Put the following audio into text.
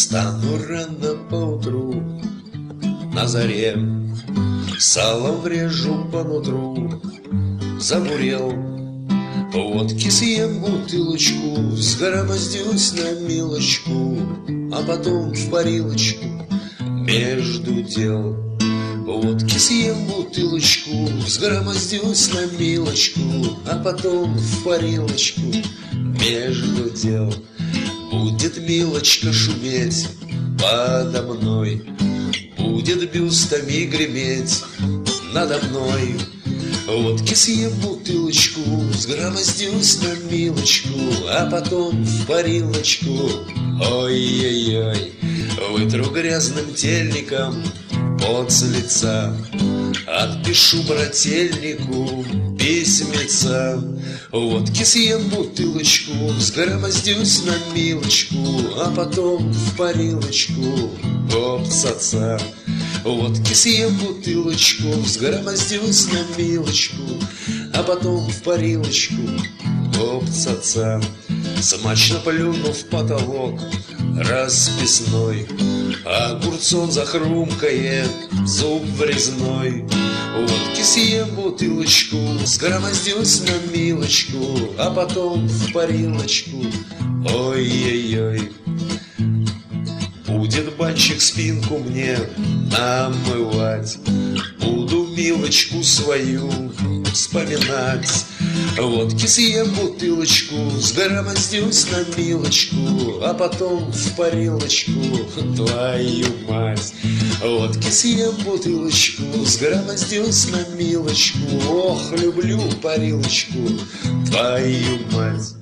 Встану рано поутру, на заре, салом врежу по нутру. Забурел, водки съем бутылочку, сгромоздюсь на милочку, а потом в парилочку между дел. Водки съем бутылочку, сгромоздюсь на милочку, а потом в парилочку между дел. Будет милочка шуметь подо мной, будет бюстами греметь надо мной. Водки съем бутылочку, сгромоздюсь на милочку, а потом в парилочку. Ой-ой-ой, вытру грязным тельником пот с лица, отпишу брательнику письмеца. Водки съем бутылочку, сгромоздюсь на милочку, а потом в парилочку обцаца. Водки съем бутылочку, сгромоздюсь на милочку, а потом в парилочку обцаца. Смачно плюну в потолок расписной, огурцом захрумкает зуб врезной. Водки съем бутылочку, сгромоздюсь на милочку, а потом в парилочку. Ой-ой-ой, будет банщик спинку мне намывать, буду милочку свою вспоминать. Водки съем бутылочку, сгромоздюсь на милочку, а потом в парилочку, твою мать. Водки съем бутылочку, сгромоздюсь на милочку, ох, люблю парилочку, твою мать.